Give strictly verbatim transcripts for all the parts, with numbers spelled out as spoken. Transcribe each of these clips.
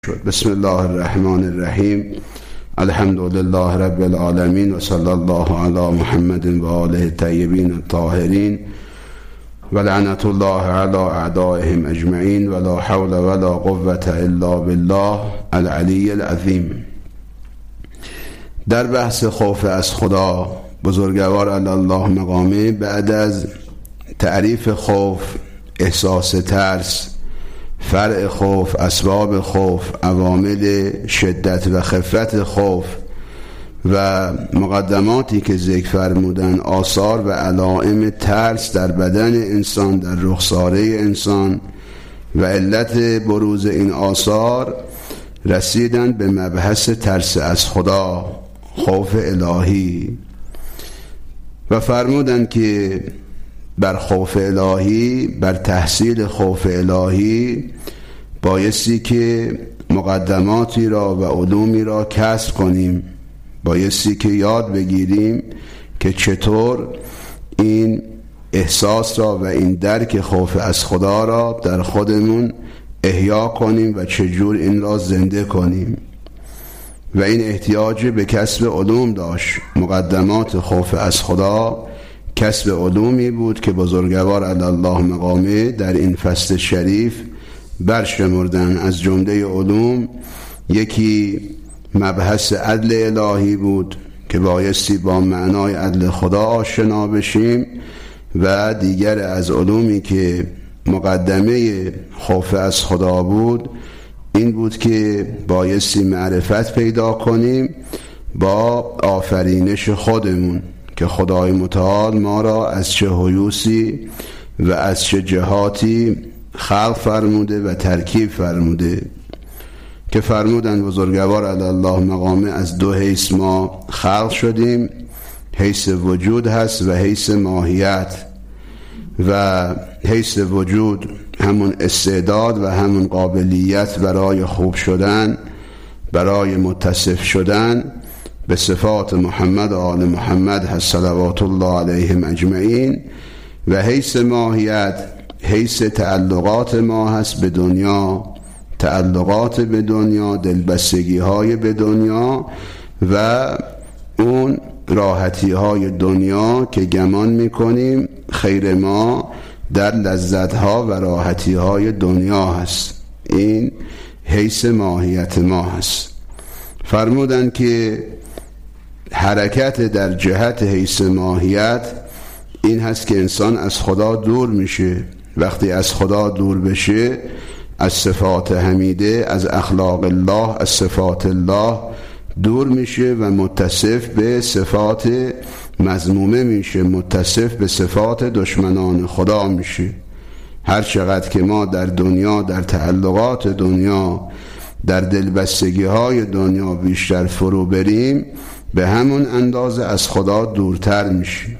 بسم الله الرحمن الرحیم. الحمد لله رب العالمین و صلی الله علی محمد و آله الطیبین الطاهرین و لعنت الله علی اعدائهم اجمعین و لا حول ولا قوة الا بالله العلی العظیم. در بحث خوف از خدا، بزرگوار علی الله مقامه بعد از تعریف خوف، احساس ترس، فرع خوف، اسباب خوف، عوامل شدت و خفت خوف و مقدماتی که ذکر فرمودن، آثار و علائم ترس در بدن انسان، در رخساره انسان و علت بروز این آثار، رسیدن به مبحث ترس از خدا، خوف الهی، و فرمودن که بر خوف الهی، بر تحصیل خوف الهی بایستی که مقدماتی را و علومی را کسب کنیم، بایستی که یاد بگیریم که چطور این احساس را و این درک خوف از خدا را در خودمون احیا کنیم و چجور این را زنده کنیم. و این احتیاج به کسب علوم داشت. مقدمات خوف از خدا کسب علومی بود که بزرگوار علی الله مقامه در این فصل شریف برشمردن. از جمله علوم یکی مبحث عدل الهی بود که بایستی با معنای عدل خدا آشنا بشیم، و دیگر از علومی که مقدمه خوف از خدا بود این بود که بایستی معرفت پیدا کنیم با آفرینش خودمون، که خدای متعال ما را از چه هیوسی و از چه جهاتی خلق فرموده و ترکیب فرموده. که فرمودن بزرگوار علی الله مقامه از دو حیث ما خلق شدیم، حیث وجود هست و حیث ماهیت. و حیث وجود همون استعداد و همون قابلیت برای خوب شدن، برای متصف شدن به صفات محمد و آل محمد هست صلوات الله علیهم اجمعین. و حیث ماهیت حیث تعلقات ما هست به دنیا، تعلقات به دنیا، دلبستگی های به دنیا و اون راحتی های دنیا که گمان میکنیم خیر ما در لذت ها و راحتی های دنیا هست. این حیث ماهیت ما هست. فرمودن که حرکت در جهت حیث ماهیت این هست که انسان از خدا دور میشه. وقتی از خدا دور بشه، از صفات حمیده، از اخلاق الله، از صفات الله دور میشه و متصف به صفات مذمومه میشه، متصف به صفات دشمنان خدا میشه. هر چقدر که ما در دنیا، در تعلقات دنیا، در دلبستگی های دنیا بیشتر فرو بریم، به همون اندازه از خدا دورتر میشیم.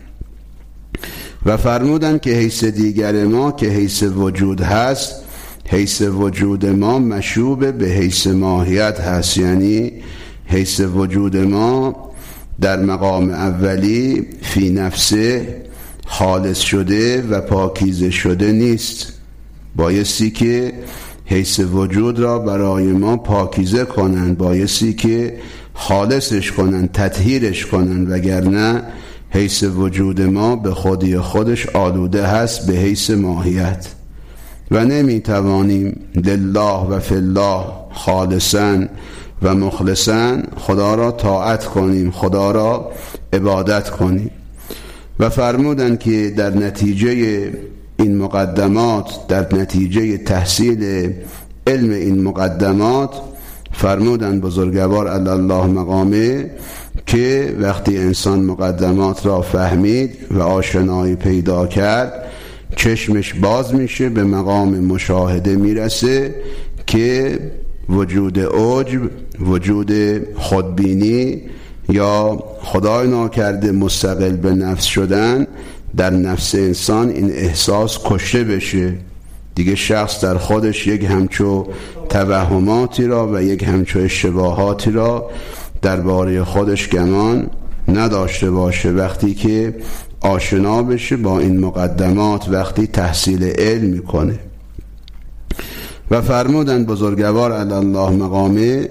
و فرمودن که حیث دیگر ما که حیث وجود هست، حیث وجود ما مشوب به حیث ماهیت هست. یعنی حیث وجود ما در مقام اولی فی نفسه خالص شده و پاکیزه شده نیست. بایستی که حیث وجود را برای ما پاکیزه کنن، بایستی که خالصش کنن، تطهیرش کنن، وگرنه حیث وجود ما به خودی خودش آلوده هست به حیث ماهیت. و نمیتوانیم لله و فی الله خالصا و مخلصا خدا را طاعت کنیم، خدا را عبادت کنیم. و فرمودن که در نتیجه این مقدمات، در نتیجه تحصیل علم این مقدمات، فرمودن بزرگوار علی الله مقامه که وقتی انسان مقدمات را فهمید و آشنایی پیدا کرد، چشمش باز میشه، به مقام مشاهده میرسه که وجود عجب، وجود خودبینی یا خدای ناکرده مستقل به نفس شدن در نفس انسان این احساس کشته بشه. دیگه شخص در خودش یک همچو توهماتی را و یک همچو اشتباهاتی را درباره خودش گمان نداشته باشه. وقتی که آشنا بشه با این مقدمات، وقتی تحصیل علم میکنه. و فرمودند بزرگوار علی الله مقامه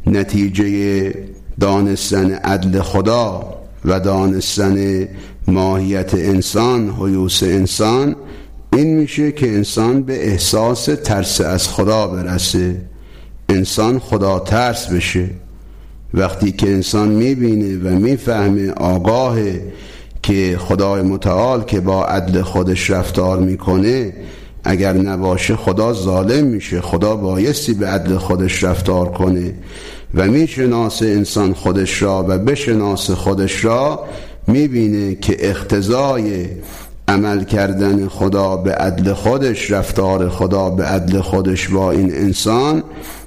نتیجه دانستن عدل خدا و دانستن ماهیت انسان، حیوث انسان، این میشه که انسان به احساس ترس از خدا برسه، انسان خدا ترس بشه. وقتی که انسان میبینه و میفهمه، آگاهه که خدای متعال که با عدل خودش رفتار میکنه، اگر نباشه خدا ظالم میشه، خدا بایستی به عدل خودش رفتار کنه و میشناسه انسان خودش را و بشناسه خودش را، میبینه که اقتضای عمل کردن خدا به عدل خودش، رفتار خدا به عدل خودش با این انسان،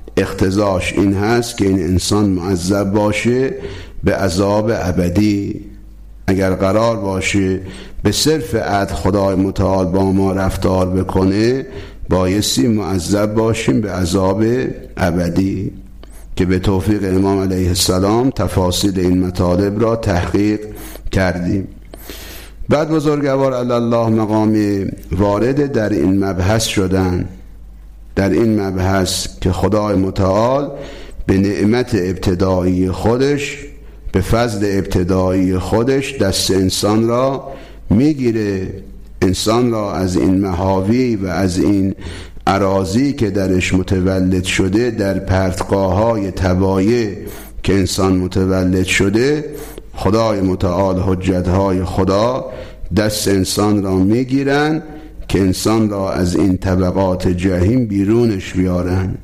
اقتضاش این هست که این انسان معذب باشه به عذاب ابدی. اگر قرار باشه به صرف عدل خدای متعال با ما رفتار بکنه، بایستی معذب باشیم به عذاب ابدی، که به توفیق امام علیه السلام تفاصیل این مطالب را تحقیق کردیم. بعد بزرگوار علی الله مقامی وارد در این مبحث شدن، در این مبحث که خدای متعال به نعمت ابتدایی خودش، به فضل ابتدایی خودش دست انسان را میگیره، انسان را از این محاوی و از این اراضی که درش متولد شده، در پرتگاه‌های تبایع که انسان متولد شده، خدای متعال حجت‌های خدا دست انسان را میگیرن که انسان را از این طبقات جهیم بیرونش بیارن،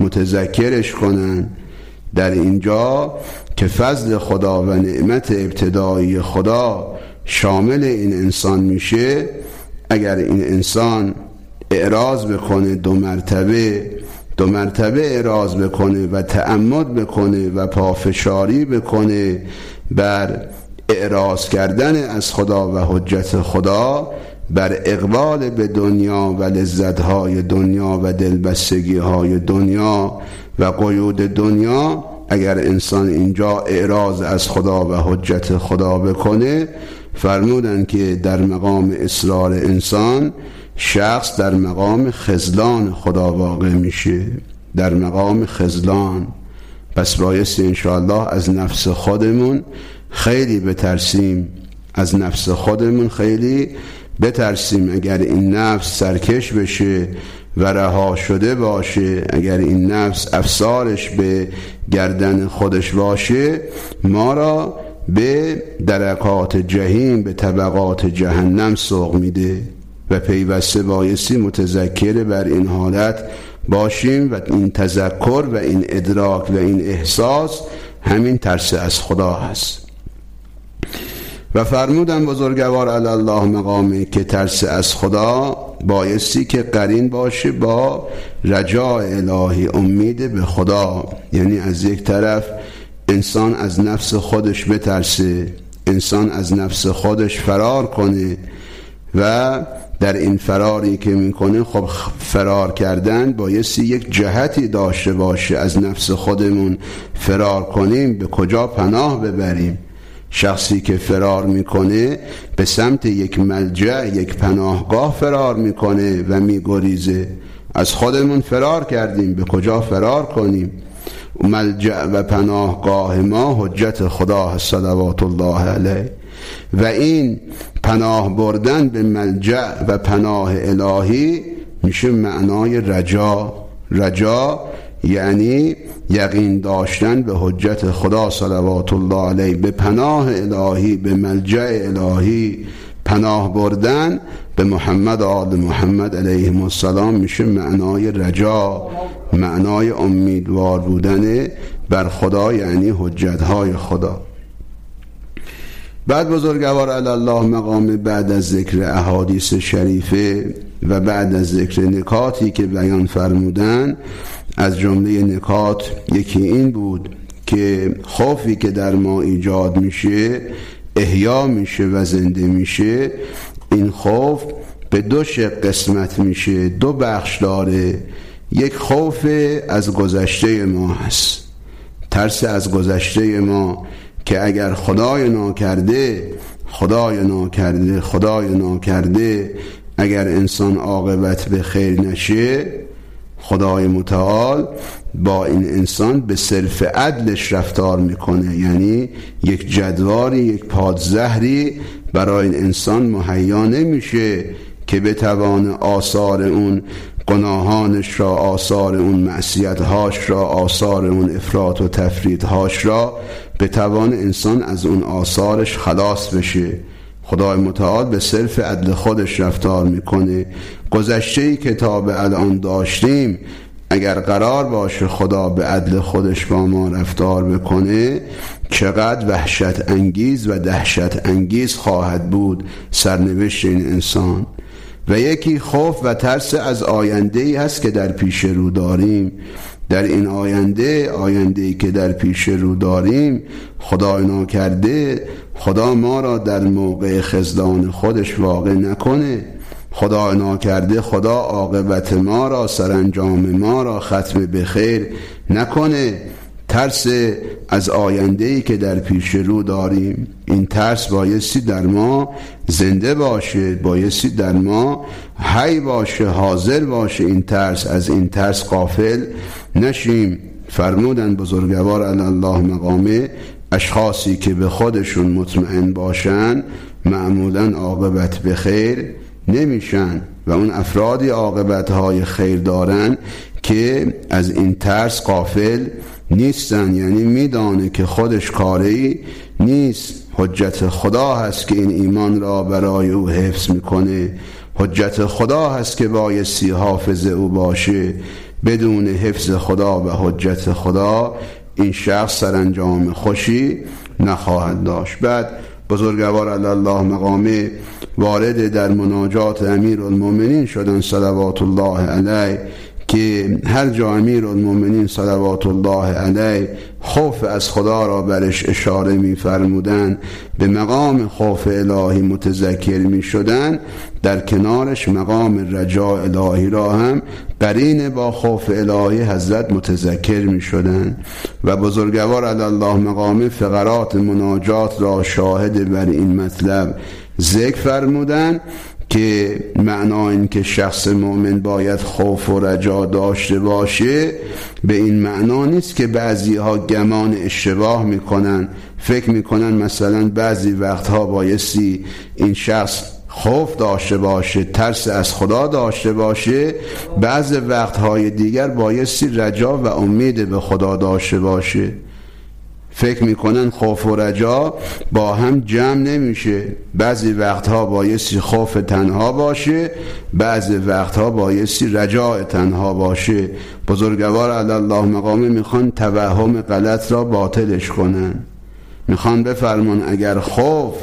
متذکرش کنن در اینجا که فضل خدا و نعمت ابتدایی خدا شامل این انسان میشه. اگر این انسان اعراض بکنه دو مرتبه دو مرتبه اعراض بکنه و تعمد بکنه و پافشاری بکنه بر اعراض کردن از خدا و حجت خدا، بر اقبال به دنیا و لذت‌های دنیا و دلبستگی‌های دنیا و قیود دنیا، اگر انسان اینجا اعراض از خدا و حجت خدا بکنه، فرمودن که در مقام اصرار انسان، شخص در مقام خذلان خدا واقع میشه، در مقام خذلان. پس بایستی انشاءالله از نفس خودمون خیلی بترسیم، از نفس خودمون خیلی بترسیم. اگر این نفس سرکش بشه و رها شده باشه، اگر این نفس افسارش به گردن خودش باشه، ما را به درکات جهیم، به طبقات جهنم سوق میده و پیوسته بایستی متذکر بر این حالت باشیم. و این تذکر و این ادراک و این احساس همین ترس از خدا هست. و فرمودن بزرگوار علی الله مقامه که ترس از خدا بایستی که قرین باشه با رجاء الهی، امید به خدا. یعنی از یک طرف انسان از نفس خودش بترسه، انسان از نفس خودش فرار کنه و در این فراری که میکنه، خب فرار کردن بایستی یک جهتی داشته باشه. از نفس خودمون فرار کنیم، به کجا پناه ببریم؟ شخصی که فرار میکنه به سمت یک ملجأ، یک پناهگاه فرار میکنه و میگریزه. از خودمون فرار کردیم، به کجا فرار کنیم؟ ملجأ و پناهگاه ما حجت خدا هست صلوات الله علیه. و این پناه بردن به ملجأ و پناه الهی میشه معنای رجا. رجا یعنی یقین داشتن به حجت خدا صلوات الله علیه، به پناه الهی، به ملجأ الهی پناه بردن به محمد آل محمد علیه السلام میشه معنای رجا، معنای امیدوار بودن بر خدا، یعنی حجتهای خدا. بعد بزرگوار علی الله مقام بعد از ذکر احادیث شریفه و بعد از ذکر نکاتی که بیان فرمودن، از جمله نکات یکی این بود که خوفی که در ما ایجاد میشه، احیا میشه و زنده میشه، این خوف به دو شق قسمت میشه، دو بخش داره. یک خوف از گذشته ما هست، ترس از گذشته ما که اگر خدای ناکرده خدای ناکرده خدای ناکرده اگر انسان عاقبت به خیر نشه، خدای متعال با این انسان به صرف عدلش رفتار میکنه، یعنی یک جدواری، یک پادزهری برای این انسان مهیا نمیشه که بتوان آثار اون گناهانش را، آثار اون معصیت‌هاش را، آثار اون افراط و تفریط‌هاش را بتوان انسان از اون آثارش خلاص بشه. خدای متعال به صرف عدل خودش رفتار میکنه. گذشته‌ای که تا به الان داشتیم، اگر قرار باشه خدا به عدل خودش با ما رفتار بکنه، چقدر وحشت انگیز و دهشت انگیز خواهد بود سرنوشت این انسان. و یکی خوف و ترس از آینده‌ای هست که در پیش رو داریم. در این آینده، آینده‌ای که در پیش رو داریم، خدای ناکرده خدا ما را در موقع خذلان خودش واقع نکنه. خدا ناکرده خدا عاقبت ما را، سرانجام ما را ختم به خیر نکنه. ترس از آینده‌ای که در پیش رو داریم، این ترس بایستی در ما زنده باشه، بایستی در ما حی باشه، حاضر باشه. این ترس، از این ترس غافل نشیم. فرمودن بزرگوار علی الله مقامه، اشخاصی که به خودشون مطمئن باشن معمولاً عاقبت به خیر نمیشن، و اون افرادی عاقبت‌های خیر دارن که از این ترس غافل نیستن، یعنی میدانه که خودش کاری نیست. حجت خدا هست که این ایمان را برای او حفظ میکنه. حجت خدا هست که بایستی حافظ او باشه. بدون حفظ خدا و حجت خدا این شخص سرانجام خوشی نخواهد داشت. بعد بزرگوار علی الله مقامه وارد در مناجات امیرالمومنین شدن صلوات الله علیه، که هر جا امیرالمومنین صلوات الله علیه خوف از خدا را برش اشاره می فرمودن، به مقام خوف الهی متذکر می شدن، در کنارش مقام رجاء الهی را هم قرین با خوف الهی حضرت متذکر می شدن. و بزرگوار علی الله مقام فقرات مناجات را شاهد بر این مطلب ذکر فرمودن که معنا این که شخص مؤمن باید خوف و رجا داشته باشه به این معنا نیست که بعضی ها گمان اشتباه میکنن، فکر میکنن مثلا بعضی وقتها بایستی این شخص خوف داشته باشه، ترس از خدا داشته باشه، بعضی وقتهای دیگر بایستی رجا و امید به خدا داشته باشه. فکر میکنن خوف و رجا با هم جمع نمیشه. بعضی وقتها بایستی خوف تنها باشه، بعضی وقتها بایستی رجاء تنها باشه. بزرگوار علی الله مقامه میخوان توهم غلط را باطلش کنن. میخوان بفرمان اگر خوف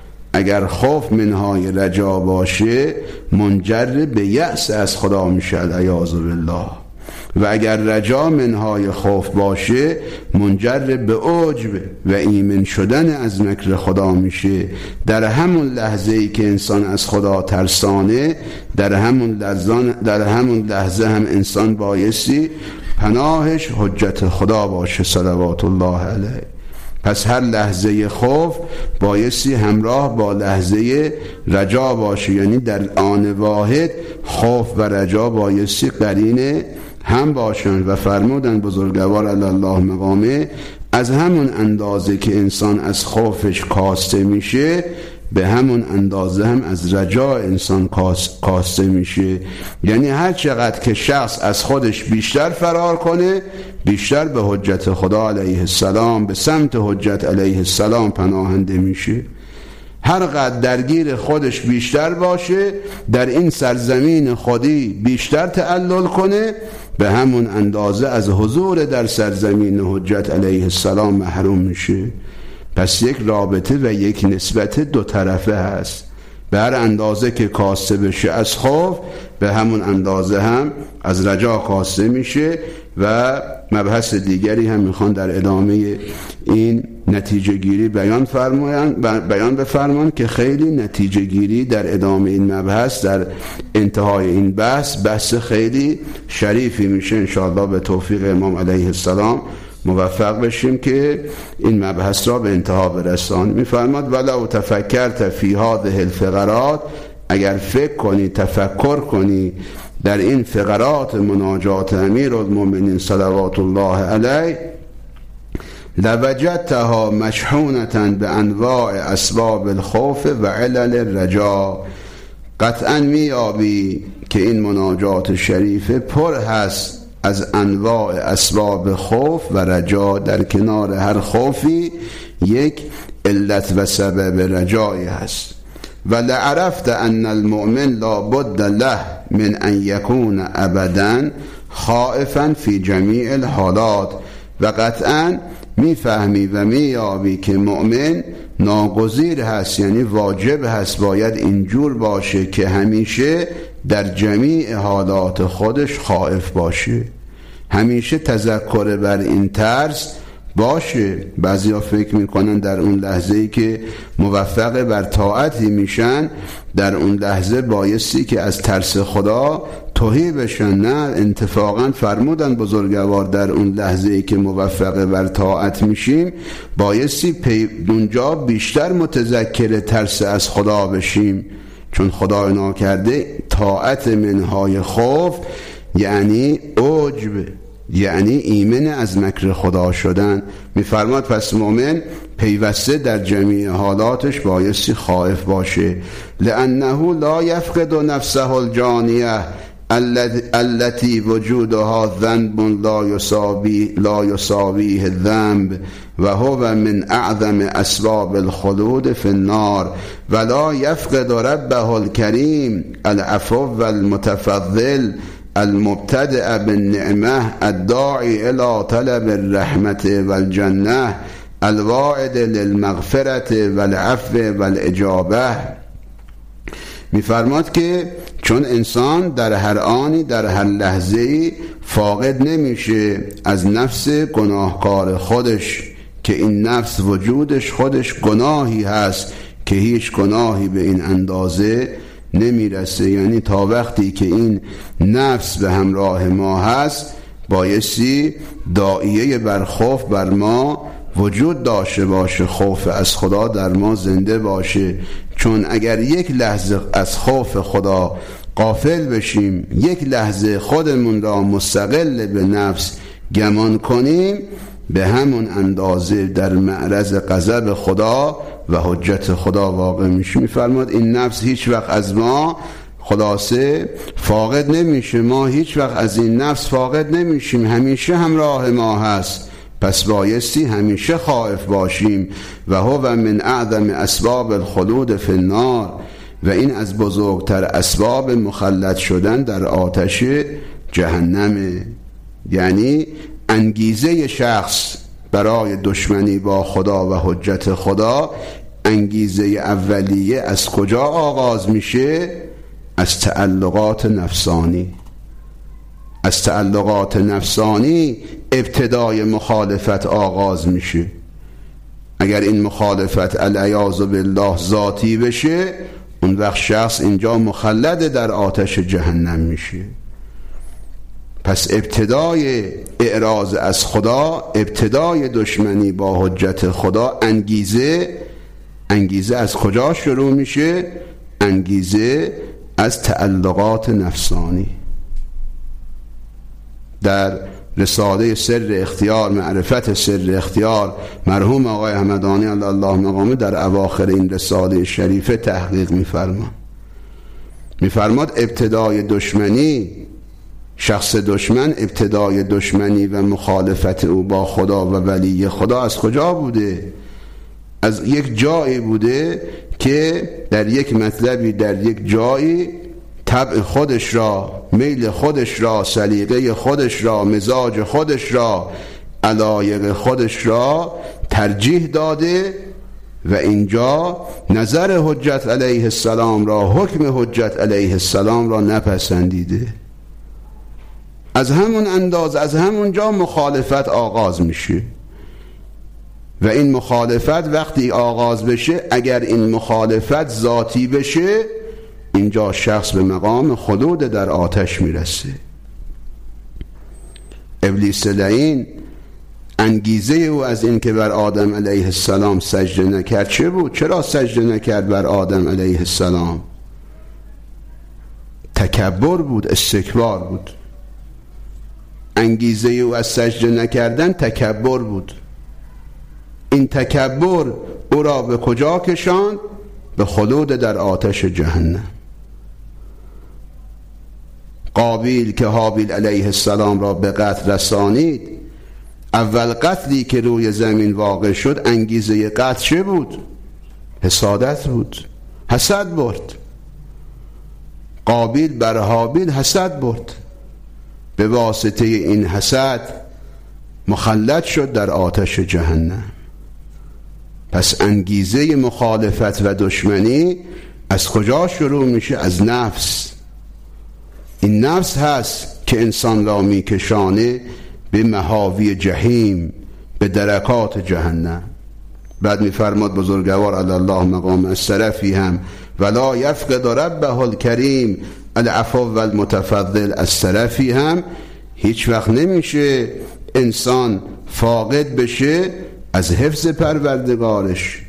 اگر خوف منهای رجا باشه منجر به یأس از خدا میشه، العیاذ بالله. و اگر رجا منهای خوف باشه منجر به عجب و ایمن شدن از مکر خدا میشه. در همون لحظه ای که انسان از خدا ترسانه، در همون لحظه, در همون لحظه هم انسان بایستی پناهش حجت خدا باشه صلوات الله علیه. پس هر لحظه خوف بایستی همراه با لحظه رجا باشه، یعنی در آن واحد خوف و رجا بایستی قرینه هم باشن. و فرمودن بزرگوار علی الله مقامه از همون اندازه که انسان از خوفش کاسته میشه، به همون اندازه هم از رجا انسان کاسته میشه. یعنی هر چقدر که شخص از خودش بیشتر فرار کنه، بیشتر به حجت خدا علیه السلام، به سمت حجت علیه السلام پناهنده میشه. هر قدر درگیر خودش بیشتر باشه، در این سرزمین خودی بیشتر تعلل کنه، به همون اندازه از حضور در سرزمین حجت علیه السلام محروم میشه. پس یک رابطه و یک نسبت دو طرفه هست. به هر اندازه که کاسته بشه از خوف، به همون اندازه هم از رجا کاسته میشه. و مبحث دیگری هم میخوان در ادامه این نتیجه گیری بیان فرمایند، بیان بفرمان که خیلی نتیجه گیری در ادامه این مبحث، در انتهای این بحث بحث خیلی شریفی میشه. انشاءالله به توفیق امام علیه السلام موفق بشیم که این مبحث را به انتها برسان. میفرماد ولو تفکرت فی هذه الفقرات، اگر فکر کنی، تفکر کنی در این فقرات مناجات امیرالمؤمنین صلوات الله علیه لوجدتها مشحونة بانواع اسباب الخوف و علل الرجا، قطعا میابی که این مناجات شریفه پر هست از انواع اسباب خوف و رجا. در کنار هر خوفی یک علت و سبب رجایی هست. و لعرفت ان المؤمن لا بد له من ان یکون ابدا خائفا فی جمیع الحالات، و قطعا میفهمی و میابی که مؤمن ناگزیر هست، یعنی واجب هست، باید اینجور باشه که همیشه در جمیع حالات خودش خائف باشه، همیشه تذکر بر این ترس باشه. بعضی ها فکر میکنن در اون لحظه‌ای که موفق بر طاعتی میشن در اون لحظه بایستی که از ترس خدا تهی بشن. نه، اتفاقا فرمودن بزرگوار در اون لحظه‌ای که موفق بر طاعت میشیم بایستی پی اونجا بیشتر متذکر ترس از خدا بشیم، چون خدا ناکرده طاعت منهای خوف یعنی عجب، یعنی ایمن از مکر خدا شدن. میفرماد پس مؤمن پیوسته در جمیع حالاتش بایستی خائف باشه. لانه لا یفقد نفسه الجانیه التي وجودها ذنب لا يساوي لا يساويه الذنب و هو من اعظم اسباب الخلود في النار، ولا يفقد ربه الكريم العفو والمتفضل المبتدع بالنعمه الداعي الى طلب الرحمه والجنه الواعد للمغفرة والعفو والاجابه. میفرماد که چون انسان در هر آنی در هر لحظه‌ای فاقد نمیشه از نفس گناهکار خودش، که این نفس وجودش خودش گناهی هست که هیچ گناهی به این اندازه نمیرسه. یعنی تا وقتی که این نفس به همراه ما هست بایستی داعیه بر خوف بر ما وجود داشته باشه، خوف از خدا در ما زنده باشه. چون اگر یک لحظه از خوف خدا غافل بشیم، یک لحظه خودمون را مستقل به نفس گمان کنیم، به همون اندازه در معرض غضب خدا و حجت خدا واقع میشه. میفرماد این نفس هیچ وقت از ما خلاصه فاقد نمیشه، ما هیچ وقت از این نفس فاقد نمیشیم، همیشه همراه ما هست. پس بایستی همیشه خائف باشیم. و هو من اعظم اسباب الخلود فی النار، و این از بزرگتر اسباب مخلد شدن در آتش جهنمه. یعنی انگیزه شخص برای دشمنی با خدا و حجت خدا، انگیزه اولیه از کجا آغاز میشه؟ از تعلقات نفسانی. از تعلقات نفسانی ابتدای مخالفت آغاز میشه. اگر این مخالفت العیاذ بالله ذاتی بشه، اون وقت شخص اینجا مخلد در آتش جهنم میشه. پس ابتدای اعراض از خدا، ابتدای دشمنی با حجت خدا، انگیزه انگیزه از کجا شروع میشه؟ انگیزه از تعلقات نفسانی. در رساله سر اختیار، معرفت سر اختیار، مرحوم آقای همدانی الله مقامه در اواخر این رساله شریفه تحقیق میفرماد. میفرماد ابتدای دشمنی، شخص دشمن ابتدای دشمنی و مخالفت او با خدا و ولی خدا از کجا بوده؟ از یک جایی بوده که در یک مطلبی، در یک جایی طبع خودش را، میل خودش را، سلیقه خودش را، مزاج خودش را، علایق خودش را ترجیح داده و اینجا نظر حجت علیه السلام را، حکم حجت علیه السلام را نپسندیده. از همون انداز، از همون جا مخالفت آغاز میشه. و این مخالفت وقتی آغاز بشه، اگر این مخالفت ذاتی بشه، اینجا شخص به مقام خلود در آتش میرسه. ابلیس لعین انگیزه او از این که بر آدم علیه السلام سجده نکرد چه بود؟ چرا سجده نکرد بر آدم علیه السلام؟ تکبر بود، استکبار بود. انگیزه او از سجده نکردن تکبر بود. این تکبر او را به کجا کشاند؟ به خلود در آتش جهنم. قابیل که هابیل علیه السلام را به قتل رسانید، اول قتلی که روی زمین واقع شد انگیزه قتل چه بود؟ حسادت بود، حسد برد. قابیل بر هابیل حسد برد، به واسطه این حسد مخلد شد در آتش جهنم. پس انگیزه مخالفت و دشمنی از کجا شروع میشه؟ از نفس. این نفس هست که انسان را میکشانه به مهاوی جهیم، به درکات جهنم. بعد میفرماد بزرگوار علی الله مقام السرفی هم ولا یفقد ربه الکریم العفو و المتفضل. السرفی هم هیچ وقت نمیشه انسان فاقد بشه از حفظ پروردگارش.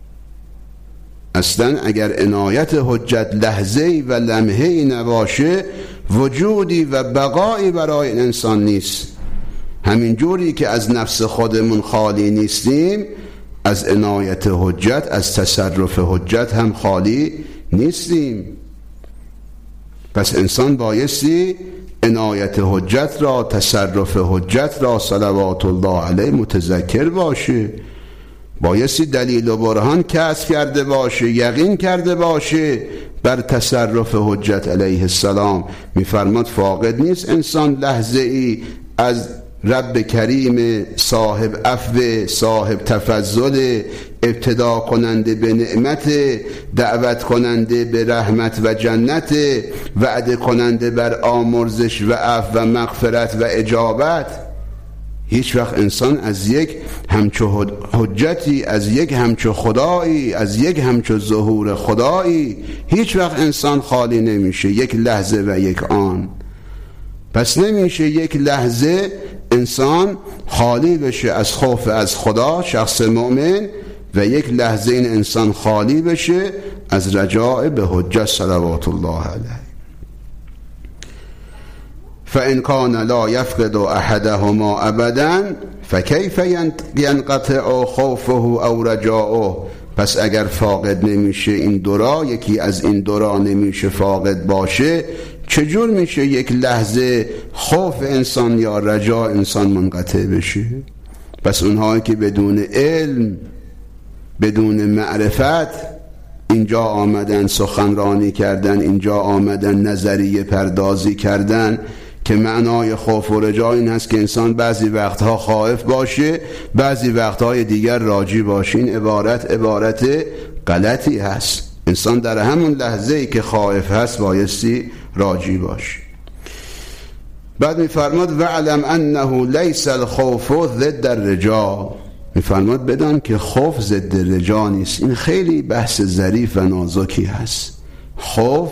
اصلا اگر عنایت حجت لحظه‌ای و لمحه‌ای نباشه وجودی و بقایی برای انسان نیست. همین جوری که از نفس خودمون خالی نیستیم، از عنایت حجت، از تصرف حجت هم خالی نیستیم. پس انسان بایستی عنایت حجت را، تصرف حجت را صلوات الله علیه متذکر باشه. بایستی دلیل و برهان کسب کرده باشه، یقین کرده باشه بر تصرف حجت علیه السلام. میفرماد فاقد نیست انسان لحظه ای از رب کریم صاحب عفو، صاحب تفضل، ابتدا کننده به نعمت، دعوت کننده به رحمت و جنت، وعده کننده بر آمرزش و عفو و مغفرت و اجابت. هیچ وقت انسان از یک همچو حجتی، از یک همچو خدایی، از یک همچو ظهور خدایی، هیچ وقت انسان خالی نمیشه، یک لحظه و یک آن. پس نمیشه یک لحظه انسان خالی بشه از خوف از خدا، شخص مؤمن، و یک لحظه این انسان خالی بشه از رجاء به حجت صلوات الله علیه. فإن كان لا يفقد أحدهما أبدا فكيف ينقطع خوفه أو رجاؤه. پس اگر فاقد نمیشه این دورا، یکی از این دورا نمیشه فاقد باشه، چجور میشه یک لحظه خوف انسان یا رجا انسان منقطع بشه؟ پس اونهایی که بدون علم، بدون معرفت اینجا آمدن سخنرانی کردن، اینجا آمدن نظریه پردازی کردن که معنای خوف و رجا این هست که انسان بعضی وقتها خائف باشه، بعضی وقتهای دیگر راجی باشه. این عبارت عبارت غلطی هست. انسان در همون لحظه ای که خائف هست بایستی راجی باشه. بعد میفرماد وعلم انه لیس الخوف ضد الرجا. میفرماد بدان که خوف ضد رجا نیست. این خیلی بحث ظریف و نازکی هست. خوف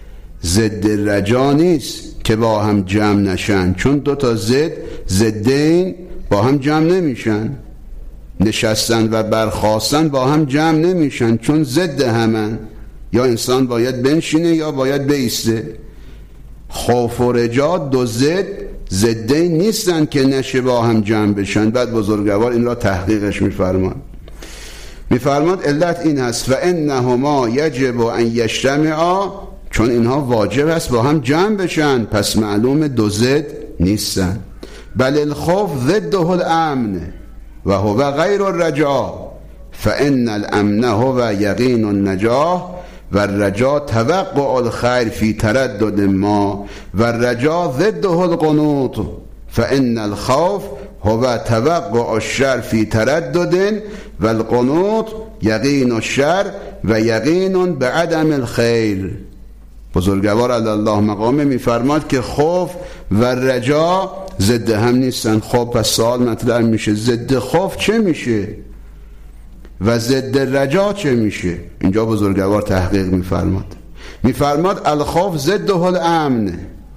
ضد رجا نیست که با هم جمع نشن، چون دو تا ضد ضدین با هم جمع نمیشن. نشستن و برخاستن با هم جمع نمیشن، چون ضد همن. یا انسان باید بنشینه یا باید بایسته. خوف و رجا دو ضد ضدین نیستن که نشه با هم جمع بشن. بعد بزرگوار این را تحقیقش میفرمان. میفرماد علت این هست فانهما یجب ان یجتمعا، چون اینها واجب است با هم جمع بشن، پس معلوم دو ضد نیستن. بل الخوف ضده الامن و هو غیر الرجا، فان الامن هو یقین النجاح و الرجا توقع الخیر فی تردد ما و الرجا ضده القنوط، فان الخوف هو توقع الشر فی تردد و القنوط یقین الشر و یقین بعدم الخیر. بزرگوار علی الله مقامه میفرماد که خوف و رجا ضد هم نیستن. خب پس سوال مطرح میشه ضد خوف چه میشه و ضد رجا چه میشه؟ اینجا بزرگوار تحقیق میفرماد. میفرماد الخوف ضده الامن.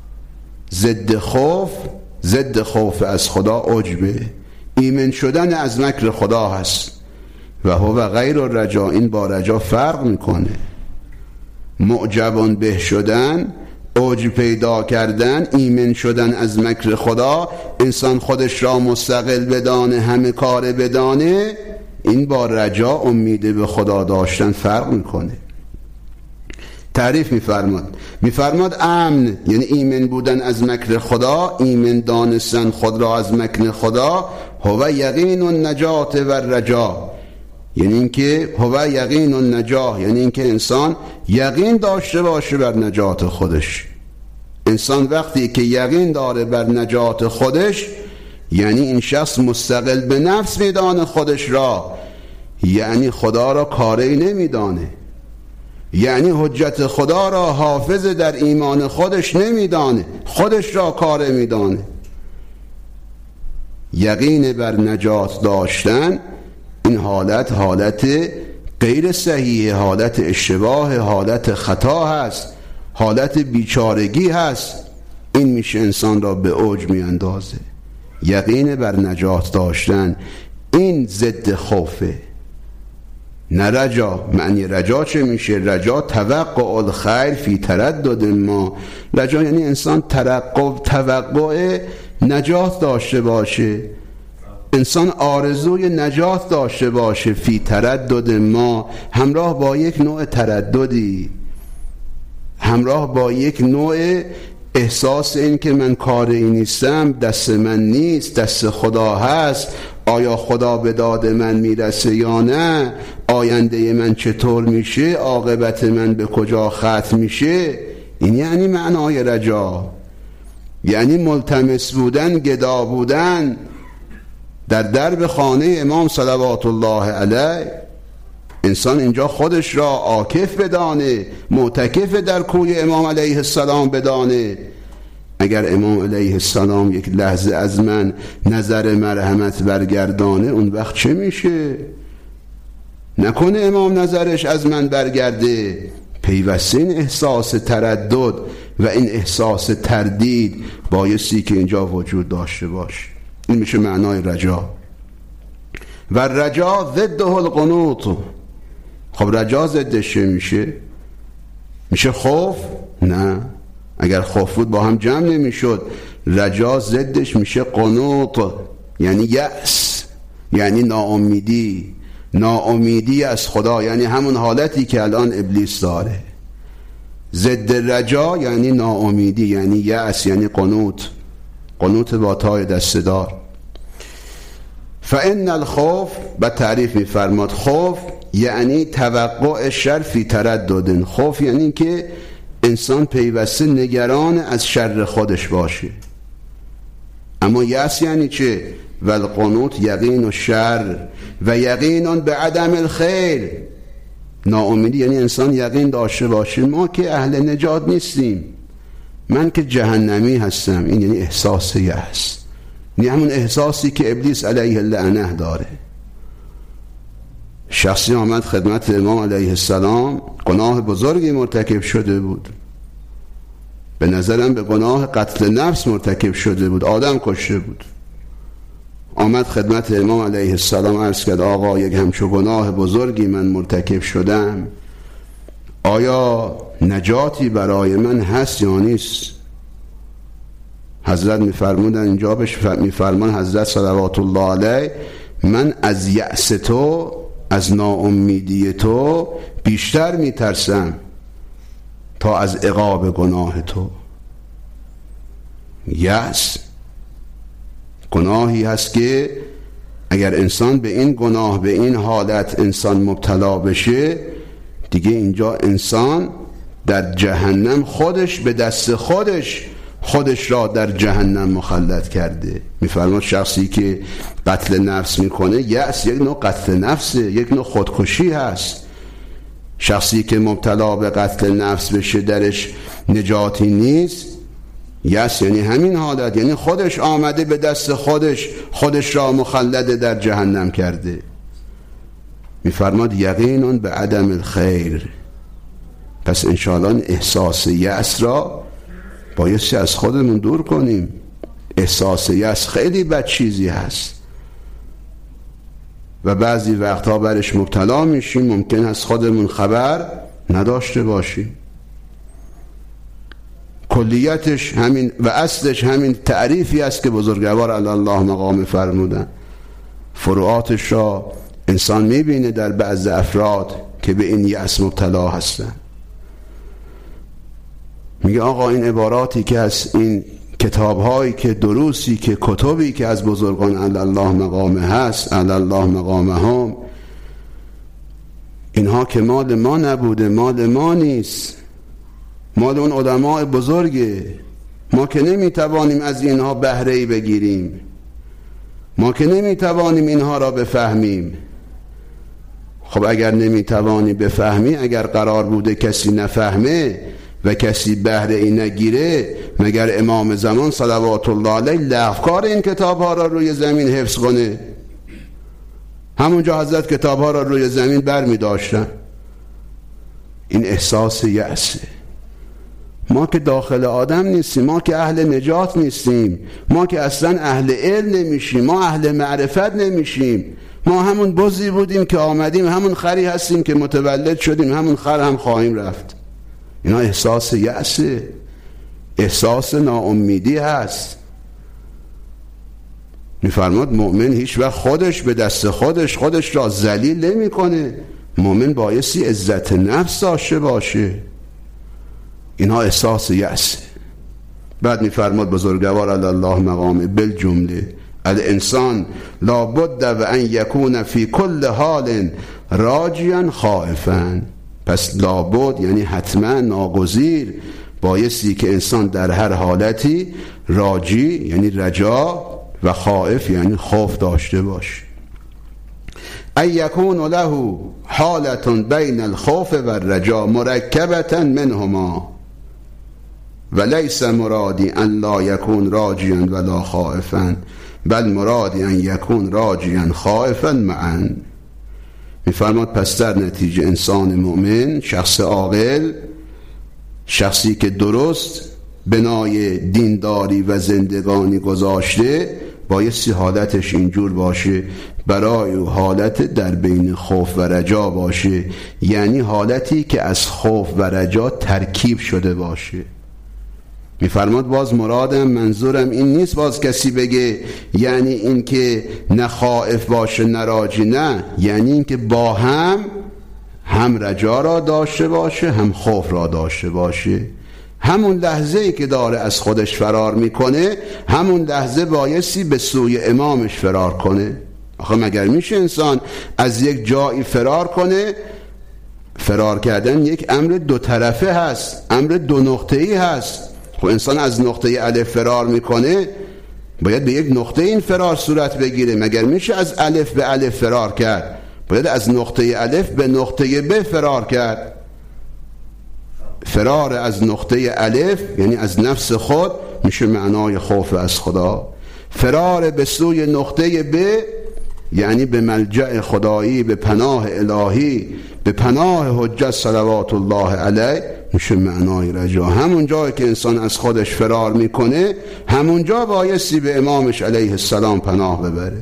ضد خوف، ضد خوف از خدا عجبه، ایمن شدن از مکر خدا هست. و هو غیر الرجا، این با رجا فرق میکنه. معجبان به شدن اوج پیدا کردن، ایمن شدن از مکر خدا، انسان خودش را مستقل بدانه، همه کار بدانه، این با رجا امید به خدا داشتن فرق میکنه. تعریف میفرماد میفرماد امن یعنی ایمن بودن از مکر خدا، ایمن دانستن خود را از مکر خدا، هو یقین النجات و رجا، یعنی اینکه هو یقین النجات، یعنی اینکه انسان یقین داشته باشه بر نجات خودش. انسان وقتی که یقین داره بر نجات خودش، یعنی این شخص مستقل به نفس میدانه خودش را، یعنی خدا را کاری نمیدانه، یعنی حجت خدا را حافظ در ایمان خودش نمیدانه، خودش را کار میدانه. یقین بر نجات داشتن، این حالت حالت غیر صحیح، حالت اشتباه، حالت خطا هست، حالت بیچارگی هست. این میشه انسان را به اوج میاندازه. یقین بر نجات داشتن این ضد خوفه، نه رجا. معنی رجا چه میشه؟ رجا توقع الخیر فی تردد ما. رجا یعنی انسان ترقب توقع نجات داشته باشه، انسان آرزوی نجات داشته باشه، فی تردد ما، همراه با یک نوع ترددی، همراه با یک نوع احساس این که من کاری نیستم، دست من نیست، دست خدا هست، آیا خدا به داد من میرسه یا نه، آینده من چطور میشه، عاقبت من به کجا ختم میشه. این یعنی معنای رجا، یعنی ملتمس بودن، گدا بودن در درب خانه امام صلوات الله علیه. انسان اینجا خودش را عاکف بدانه، معتکف در کوی امام علیه السلام بدانه. اگر امام علیه السلام یک لحظه از من نظر مرحمت برگردانه، اون وقت چه میشه؟ نکنه امام نظرش از من برگرده. پیوسته این احساس تردد و این احساس تردید بایستی که اینجا وجود داشته باشه. این میشه معنای رجا. و رجا ضده القنوط. خب رجا ضدش چه میشه؟ میشه خوف؟ نه، اگر خوف بود با هم جمع نمیشد. رجا ضدش میشه قنوط، یعنی یأس، یعنی ناامیدی. ناامیدی از خدا، یعنی همون حالتی که الان ابلیس داره. ضد رجا یعنی ناامیدی، یعنی یأس، یعنی قنوط. قنوط با تای دستدار. فإن الخوف، به تعریف میفرماد خوف یعنی توقع شر فی تردد. خوف یعنی که انسان پیوسته نگران از شر خودش باشه. اما یأس یعنی چه؟ و القنوط یقین و شر و یقین به عدم الخیر. ناامیدی یعنی انسان یقین داشته باشه ما که اهل نجات نیستیم، من که جهنمی هستم. این یعنی احساس یأس، یعنی همون احساسی که ابلیس علیه اللعنه داره. شخصی آمد خدمت امام علیه السلام، گناه بزرگی مرتکب شده بود، به نظرم به گناه قتل نفس مرتکب شده بود، آدم کشته بود. آمد خدمت امام علیه السلام عرض کرد آقا یک همچو گناه بزرگی من مرتکب شدم، آیا نجاتی برای من هست یا نیست؟ حضرت میفرمودن اینجا بهش میفرمان حضرت صلوات الله علیه، من از یأس تو، از ناامیدی تو بیشتر میترسم تا از عقاب گناه تو. یأس گناهی هست که اگر انسان به این گناه، به این حالت انسان مبتلا بشه، دیگه اینجا انسان در جهنم خودش به دست خودش خودش را در جهنم مخلد کرده. میفرماد شخصی که قتل نفس میکنه، یأس یک نوع قتل نفسه، یک نوع خودکشی هست. شخصی که مبتلا به قتل نفس بشه درش نجاتی نیست. یأس یعنی همین حالت، یعنی خودش آمده به دست خودش خودش را مخلد در جهنم کرده. میفرماد یقینون به عدم الخیر. پس انشاءالله احساس یأس را بایستی از خودمون دور کنیم. احساس یأس خیلی بد چیزی هست و بعضی وقتها برش مبتلا میشیم، ممکن است خودمون خبر نداشته باشیم. کلیتش همین و اصلش همین تعریفی است که بزرگوار علی الله مقام فرمودن. فروعاتش را انسان میبینه در بعض افراد که به این یأس مبتلا هستن. میگه آقا این عباراتی که از این کتاب‌هایی که دروسی که کتبی که از بزرگان علی الله مقام هست، علی الله مقامهم، اینها که مال ما نبوده، مال ما نیست، مال اون علماء بزرگه. ما که نمیتوانیم از اینها بهره‌ای بگیریم، ما که نمیتوانیم اینها را بفهمیم. خب اگر نمیتوانی بفهمی، اگر قرار بوده کسی نفهمه و کسی بهره ای نگیره، مگر امام زمان صلوات الله علیه لغوکار این کتاب ها را روی زمین حفظ کنه؟ همونجا حضرت کتاب ها را روی زمین بر می داشتن. این احساس یأسه. ما که داخل آدم نیستیم، ما که اهل نجات نیستیم، ما که اصلا اهل علم نمیشیم، ما اهل معرفت نمیشیم، ما همون بزی بودیم که آمدیم، همون خری هستیم که متولد شدیم، همون خر هم خواهیم رفت. اینا احساس یأسه، احساس ناامیدی هست. میفرماد مؤمن هیچ وقت خودش به دست خودش خودش را ذلیل نمی کنه. مؤمن بایستی عزت نفس داشته باشه. اینها احساس یأسه. بعد میفرماد بزرگوار علی الله مقامه بالجمله الانسان لابد و ان یکون فی کل حال راجیا خائفا. پس لابد یعنی حتما، ناگزیر، بایستی که انسان در هر حالتی راجی یعنی رجا و خائف یعنی خوف داشته باشه. ان یکون له حالة بین الخوف و الرجا مرکبة منهما ولیس مرادی ان لا یکون راجیا ولا خائفا بل مرادی ان یکون راجیا خائفا معا. میفرماد پس در نتیجه انسان مؤمن، شخص عاقل، شخصی که درست بنای دینداری و زندگانی گذاشته، بایستی حالتش اینجور باشه، برای او حالت در بین خوف و رجا باشه، یعنی حالتی که از خوف و رجا ترکیب شده باشه. میفرماد باز مرادم، منظورم این نیست باز کسی بگه یعنی این که نه خائف باشه نه راجی، نه، یعنی این که با هم هم رجا را داشته باشه هم خوف را داشته باشه. همون لحظه‌ای که داره از خودش فرار میکنه، همون لحظه بایستی به سوی امامش فرار کنه. آخه مگر میشه انسان از یک جایی فرار کنه؟ فرار کردن یک امر دو طرفه هست، امر دو نقطه‌ای هست. خب انسان از نقطه الف فرار میکنه، باید به یک نقطه این فرار صورت بگیره. مگر میشه از الف به الف فرار کرد؟ باید از نقطه الف به نقطه ب فرار کرد. فرار از نقطه الف یعنی از نفس خود میشه معنای خوف از خدا. فرار به سوی نقطه ب یعنی به ملجأ خدایی، به پناه الهی، به پناه حجت صلوات الله علیه میشه معنای رجا. همون جایی که انسان از خودش فرار میکنه، همون جا بایستی به امامش علیه السلام پناه ببره.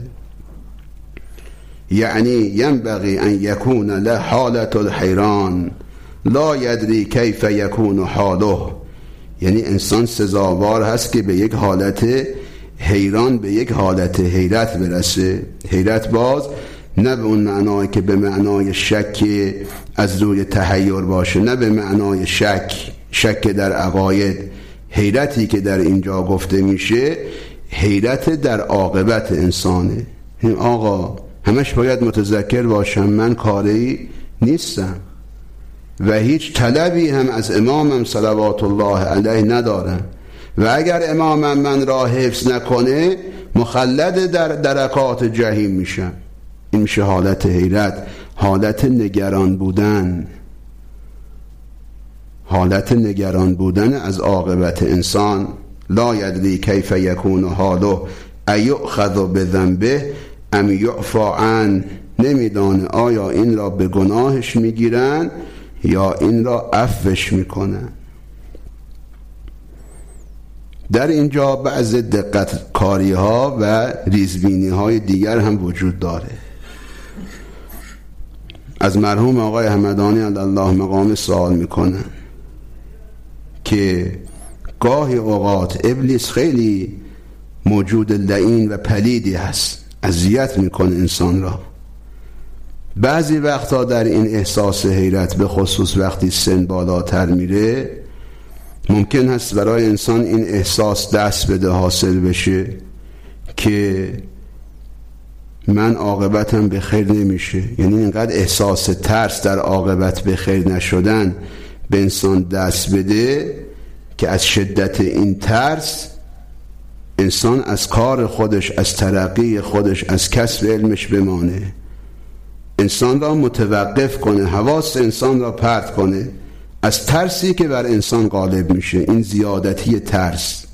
یعنی ینبغی ان یکون له حالت الحیران لا یدری کیف یکون حاله. یعنی انسان سزاوار هست که به یک حالت حیران، به یک حالت حیرت برسه. حیرت باز نه به اون معنای که به معنای شک از روی تحیر باشه، نه به معنای شک شک در عقاید. حیرتی که در اینجا گفته میشه حیرت در عاقبت انسانه. این آقا همش باید متذکر باشم من کاری نیستم و هیچ طلبی هم از امامم صلوات الله علیه ندارم و اگر امامم من را حفظ نکنه مخلد در درکات جهنم میشم. این میشه حالت حیرت، حالت نگران بودن، حالت نگران بودن از عاقبت انسان. لا یدری کیف یکون حاله ایؤخذ بذنبه ام یعفی عنه. نمیدانه آیا این را به گناهش میگیرن یا این را عفوش میکنن. در اینجا بعض دقت کاری ها و ریزبینی های دیگر هم وجود داره. از مرحوم آقای همدانی علی الله مقام سوال میکنن که گاهی اوقات ابلیس خیلی موجود لعین و پلیدی هست، اذیت میکنه انسان را. بعضی وقتا در این احساس حیرت، به خصوص وقتی سن بالاتر میره، ممکن هست برای انسان این احساس دست بده، حاصل بشه که من عاقبتم به خیر نمیشه. یعنی اینقدر احساس ترس در عاقبت به خیر نشدن به انسان دست بده که از شدت این ترس انسان از کار خودش، از ترقی خودش، از کسب علمش بمانه، انسان را متوقف کنه، حواس انسان را پرت کنه از ترسی که بر انسان غالب میشه. این زیادتی ترس.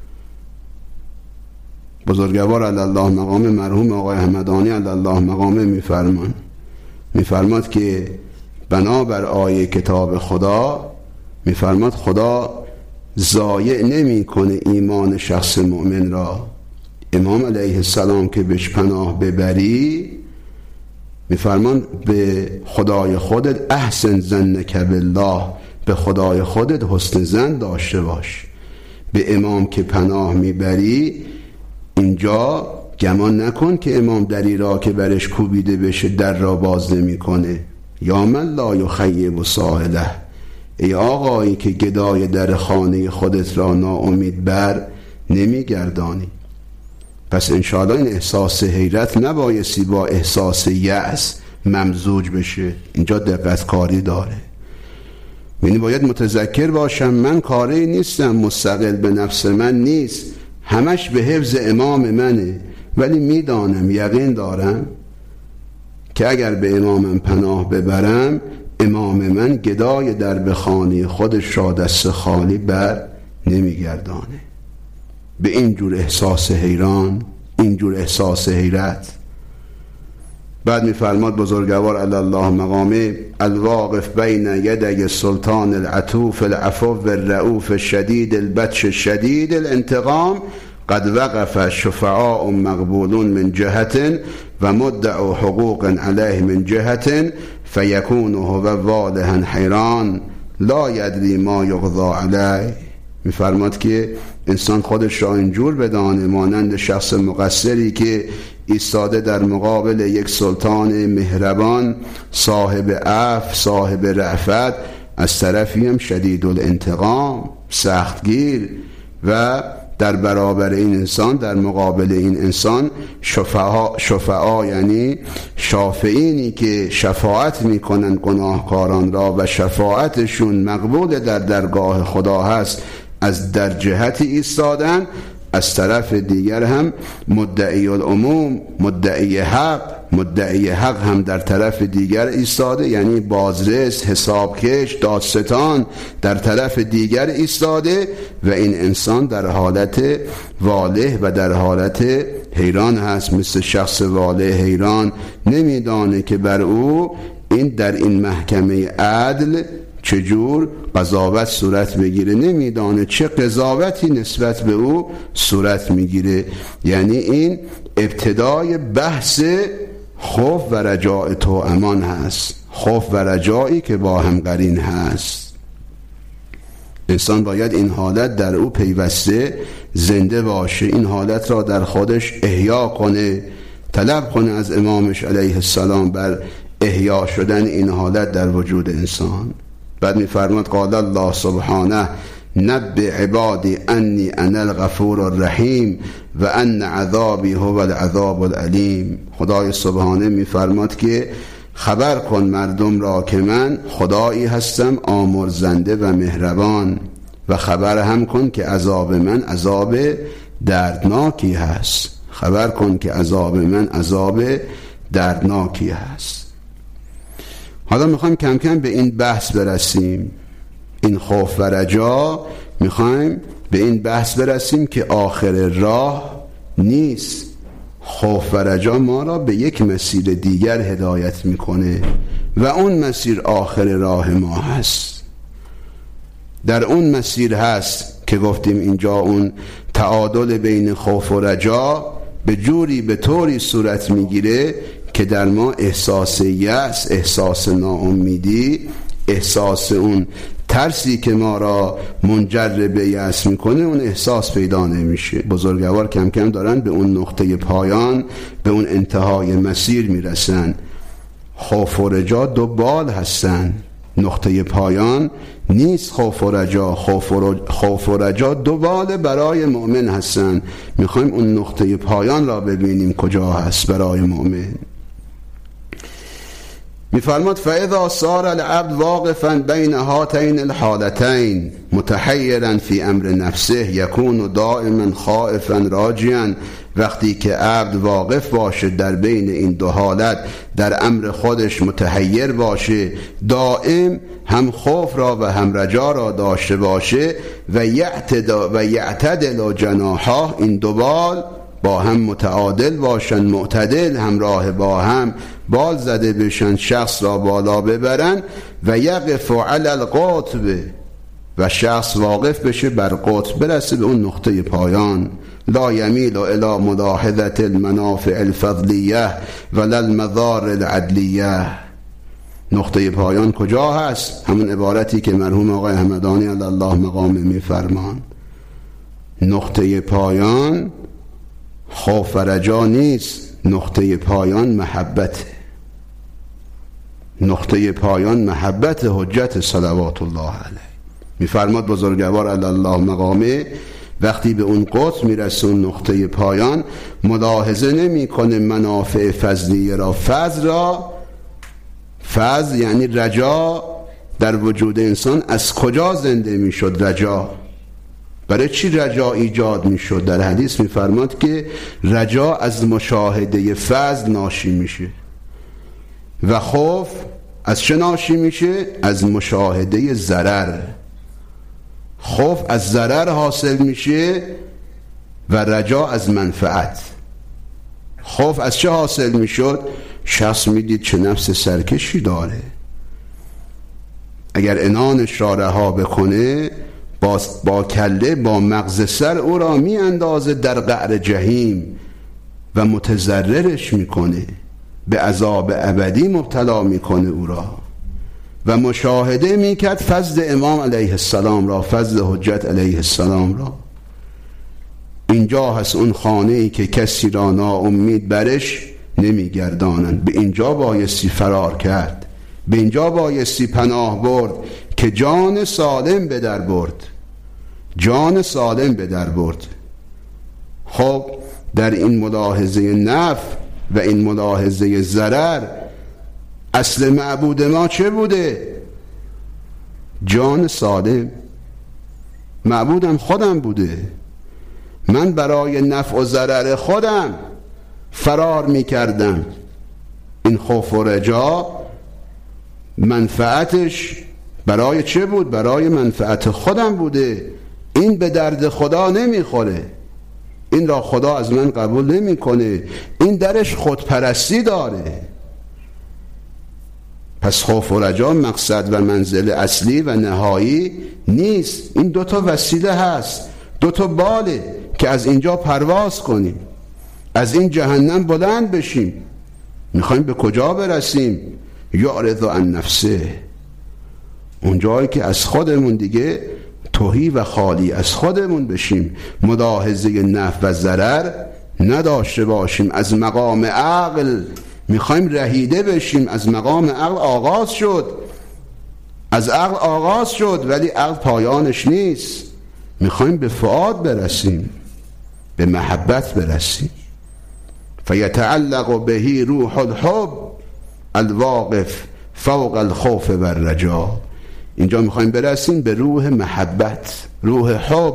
بزرگوار علی الله مقام مرحوم آقای همدانی علی الله مقامه میفرمان میفرماد که بنابر آیه کتاب خدا، میفرماد خدا ضایع نمی کنه ایمان شخص مؤمن را. امام علیه السلام که بهش پناه ببری، میفرمان به خدای خودت احسن ظنک بالله، به خدای خودت حسن ظن داشته باش. به امام که پناه میبری، اینجا گمان نکن که امام دری را که برش کوبیده بشه در را باز نمی کنه. یا من لا یخیب سائله، ای آقایی که گدای در خانه خودت را ناامید بر نمیگردانی. پس انشاءالله این احساس حیرت نبایستی با احساس یأس ممزوج بشه. اینجا دقت کاری داره. یعنی باید متذکر باشم من کاری نیستم، مستقل به نفس من نیست، همش به حفظ امام منه، ولی میدانم، یقین دارم که اگر به امامم پناه ببرم، امام من گدای در به خانه خودش را دست خالی بر نمیگردانه. به اینجور احساس حیران، اینجور احساس حیرت. بعد میفرماد بزرگوار علی الله مقامه: الواقف بین یدی سلطان العطوف العفو الرؤوف الشدید البطش الشدید الانتقام قد وقف شفعاء مقبولون من جهة و مدعو حقوق علیه من جهة فیکون هو واضحا حیران لا یدری ما یقضى علیه. میفرماد که انسان خودش را اینجور بدانه مانند شخص مقصری که ایستاده در مقابل یک سلطان مهربان، صاحب عفو، صاحب رأفت، از طرفی هم شدید الانتقام، سختگیر، و در برابر این انسان، در مقابل این انسان شفعا, شفعا یعنی شافعینی که شفاعت میکنن گناهکاران را و شفاعتشون مقبول در درگاه خدا هست، از در جهتی ایستادن. از طرف دیگر هم مدعی العموم، مدعی حق، مدعی حق هم در طرف دیگر ایستاده، یعنی بازرس، حسابکش، دادستان در طرف دیگر ایستاده و این انسان در حالت واله و در حالت حیران هست. مثل شخص واله حیران نمیدانه که بر او این در این محکمه عدل چجور قضاوت صورت بگیره، نمیدانه چه قضاوتی نسبت به او صورت میگیره. یعنی این ابتدای بحث خوف و رجاء تو امان هست، خوف و رجایی که با هم قرین هست. انسان باید این حالت در او پیوسته زنده باشه، این حالت را در خودش احیا کنه، طلب کنه از امامش علیه السلام بر احیا شدن این حالت در وجود انسان. بعد میفرماد قال الله سبحانه: نبئ عبادی انی انا الغفور الرحیم و ان عذابی هو العذاب العلیم. خدای سبحانه میفرماد که خبر کن مردم را که من خدایی هستم آمرزنده و مهربان، و خبر هم کن که عذاب من عذاب دردناکی هست. خبر کن که عذاب من عذاب دردناکی هست. حالا میخوایم کم کم به این بحث برسیم، این خوف و رجا، میخوایم به این بحث برسیم که آخر راه نیست. خوف و رجا ما را به یک مسیر دیگر هدایت میکنه و اون مسیر آخر راه ما هست. در اون مسیر هست که گفتیم اینجا اون تعادل بین خوف و رجا به جوری به طوری صورت میگیره که در ما احساس یأس، احساس ناامیدی، احساس اون ترسی که ما را منجر به یأس میکنه اون احساس پیدا نمیشه. بزرگوار کم کم دارن به اون نقطه پایان، به اون انتهای مسیر میرسن. خوف و رجا دو بال هستن، نقطه پایان نیست خوف و رجا. خوف و, خوف و رجا دو بال برای مؤمن هستن. میخوایم اون نقطه پایان را ببینیم کجا هست برای مؤمن. میفرماد فاذا صار العبد واقفا بین هاتین الحالتین متحیرا فی امر نفسه یکون دائما خائفا راجیا. وقتی که عبد واقف باشه در بین این دو حالت، در امر خودش متحیر باشه، دائم هم خوف را و هم رجا را داشته باشه، و یعتدل و یعتدل جناحاه، این دو بال با هم متعادل باشن، معتدل همراه با هم بال زده بشن، شخص را بالا ببرن. و یقف علی القطب، و شخص واقف بشه بر قطب، برسه به اون نقطه پایان. لا یمیل الی ملاحظه المنافع الفضلیه ولا المضار العدلیه. نقطه پایان کجا هست؟ همون عبارتی که مرحوم آقای همدانی علی الله مقامه میفرمان. نقطه پایان خوف و رجا نیست، نقطه پایان محبته. نقطه پایان محبت حجت صلوات الله علیه. میفرماد بزرگوار علی الله مقامه وقتی به اون قطب میرسه، اون نقطه پایان، ملاحظه نمی کنه منافع فضلیه را. فضل را، فضل یعنی رجا در وجود انسان از کجا زنده میشد؟ رجا برای چی رجا ایجاد میشد؟ در حدیث میفرماد که رجا از مشاهده فضل ناشی میشه، و خوف از چه ناشی میشه؟ از مشاهده ضرر. خوف از ضرر حاصل میشه و رجا از منفعت. خوف از چه حاصل میشد؟ شخص میدید چه نفس سرکشی داره، اگر عنانش را رها بکنه با, با کله با مغز سر او را می اندازه در قعر جهیم و متضررش میکنه، به عذاب ابدی مبتلا میکنه او را. و مشاهده میکرد فضل امام علیه السلام را، فضل حجت علیه السلام را. اینجا هست اون خانه ای که کسی را ناامید برش نمیگردانند. به اینجا بایستی فرار کرد، به اینجا بایستی پناه برد که جان سالم به در برد، جان سالم به در برد. خب در این ملاحظه نفع و این ملاحظه ضرر اصل معبود ما چه بوده؟ جان سالم. معبودم خودم بوده. من برای نفع و ضرر خودم فرار می کردم. این خوف و رجا منفعتش برای چه بود؟ برای منفعت خودم بوده. این به درد خدا نمیخوره، این را خدا از من قبول نمیکنه، این درش خودپرستی داره. پس خوف و رجا مقصد و منزل اصلی و نهایی نیست. این دوتا وسیله هست، دوتا باله که از اینجا پرواز کنیم، از این جهنم بلند بشیم. میخوایم به کجا برسیم؟ یعرض عن نفسه، اونجایی که از خودمون دیگه تهی و خالی از خودمون بشیم، ملاحظه نفع و ضرر نداشته باشیم. از مقام عقل میخوایم رهیده بشیم. از مقام عقل آغاز شد، از عقل آغاز شد، ولی عقل پایانش نیست. میخوایم به فؤاد برسیم، به محبت برسیم. فیتعلق بهی روح الحب الواقف فوق الخوف و الرجا. اینجا میخوایم برسیم به روح محبت، روح حب